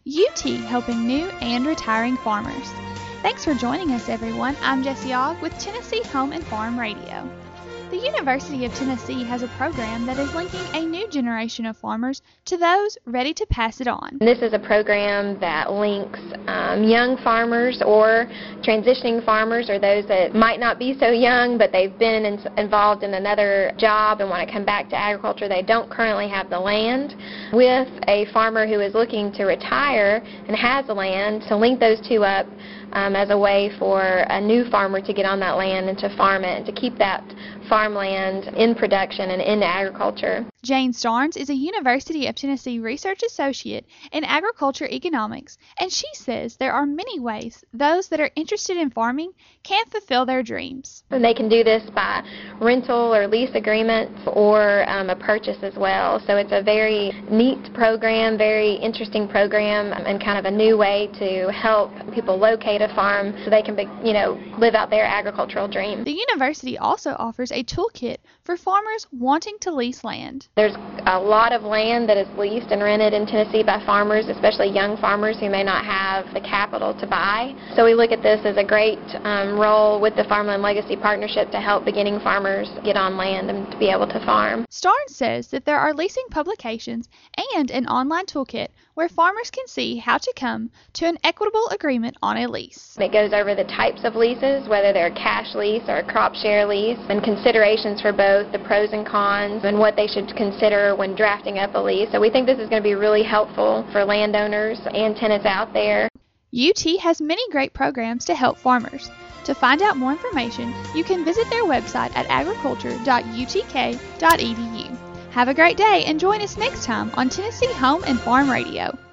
UT helping new and retiring farmers. Thanks for joining us, everyone. I'm Jessie Ogg with Tennessee Home and Farm Radio. The University of Tennessee has a program that is linking a new generation of farmers to those ready to pass it on. This is a program that links young farmers or transitioning farmers, or those that might not be so young but they've been involved in another job and want to come back to agriculture. They don't currently have the land, with a farmer who is looking to retire and has the land, to link those two up as a way for a new farmer to get on that land and to farm it and to keep that farmland in production and in agriculture. Jane Starnes is a University of Tennessee Research Associate in Agriculture Economics, and she says there are many ways those that are interested in farming can fulfill their dreams. And they can do this by rental or lease agreements or a purchase as well. So it's a very neat program, very interesting program, and kind of a new way to help people locate a farm so they can live out their agricultural dream. The university also offers a toolkit for farmers wanting to lease land. There's a lot of land that is leased and rented in Tennessee by farmers, especially young farmers who may not have the capital to buy. So we look at this as a great role with the Farmland Legacy Partnership to help beginning farmers get on land and to be able to farm. Starnes says that there are leasing publications and an online toolkit where farmers can see how to come to an equitable agreement on a lease. It goes over the types of leases, whether they're a cash lease or a crop share lease, and considerations for both, the pros and cons, and what they should consider when drafting up a lease. So we think this is going to be really helpful for landowners and tenants out there. UT has many great programs to help farmers. To find out more information, you can visit their website at agriculture.utk.edu. Have a great day and join us next time on Tennessee Home and Farm Radio.